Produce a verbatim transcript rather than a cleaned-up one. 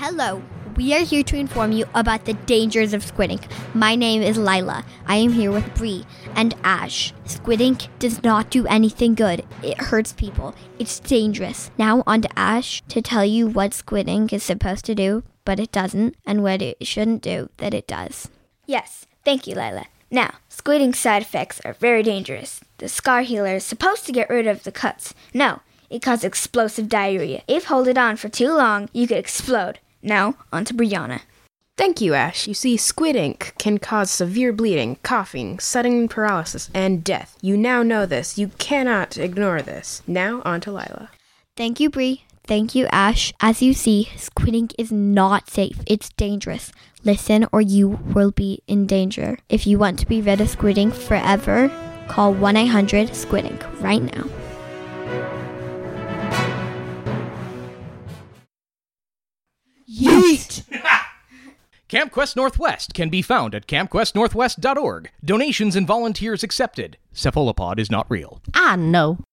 Hello, we are here to inform you about the dangers of squid ink. My name is Lila. I am here with Bree and Ash. Squid ink does not do anything good. It hurts people. It's dangerous. Now on to Ash to tell you what squid ink is supposed to do, but it doesn't, and what it shouldn't do that it does. Yes, thank you, Lila. Now, squid ink side effects are very dangerous. The scar healer is supposed to get rid of the cuts. No, it causes explosive diarrhea. If hold it on for too long, you could explode. Now, on to Brianna. Thank you, Ash. You see, squid ink can cause severe bleeding, coughing, sudden paralysis, and death. You now know this. You cannot ignore this. Now, on to Lila. Thank you, Bree. Thank you, Ash. As you see, squid ink is not safe. It's dangerous. Listen or you will be in danger. If you want to be rid of squid ink forever, call one eight hundred squid ink right now. Yeet! Camp Quest Northwest can be found at camp quest northwest dot org. Donations and volunteers accepted. Cephalopod is not real. I know.